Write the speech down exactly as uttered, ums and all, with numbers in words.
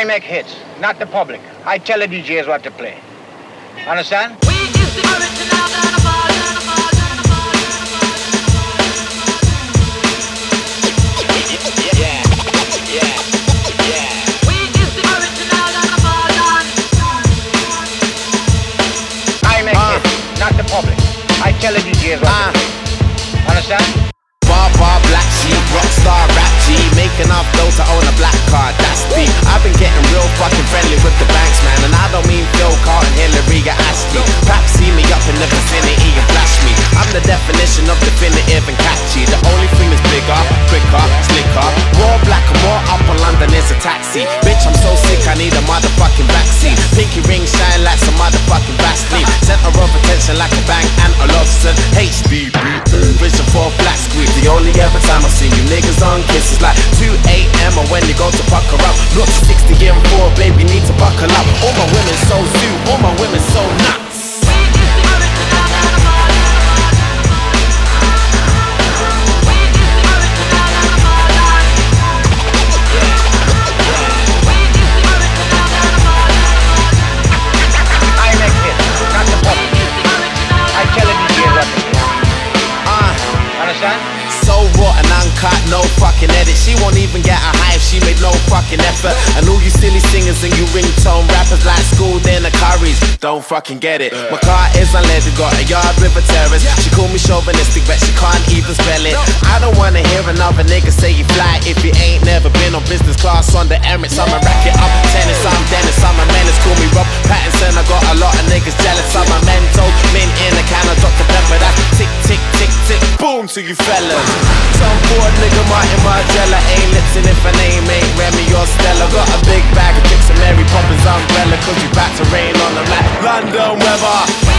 I make hits, not the public. I tell the D Js what to play. Understand? We is the original Dynamite. Not the public. I tell the D Js what uh, to play. Understand? Bar bar black sheep, rockstar rap G, make enough dough to own a black card, that's deep. I've been getting real fucking friendly with the banks, man, and I don't mean Phil Carlton, Hillary or Ashley. Perhaps see me up in the vicinity and flash me. I'm the definition of definitive and catchy. The only thing that's bigger, quicker, slicker, more black and more up on London is a taxi. Bitch, I'm so sick, I need a motherfucking vaccine. Pinky ring shine like some motherfucking Vaseline. Center of attention like a bang and a Lobson. H D B, vision for a flat screen. The only ever time I've seen you niggas on kisses like two A M or when you go to pucker up. Not sixty and four, baby, need to buckle up. All my women so zoo, all my women so nuts. So raw and uncut, no fucking edit. She won't even get a high if she made no fucking effort. And all you silly singers and you ringtone rappers like school dinner curries don't fucking get it. My car is unleaded, got a yard with a terrace. She call me chauvinistic, but she can't even spell it. I don't wanna hear another nigga say you fly if you ain't never been on business class on the Emirates. I'm a racket, I'm tennis, I'm Dennis, I'm a menace. Call me Rob Pattinson, I got a lot of niggas jealous. I'm a mental, mint in a can of Doctor Pepper. That's tick, tick, tick, tick, boom to you fellas. Some bored nigga Martin Margiela ain't lipsin' if her name ain't Remy or Stella. Got a big bag of tricks and Mary Poppins umbrella, cause we back to rain on them like London weather.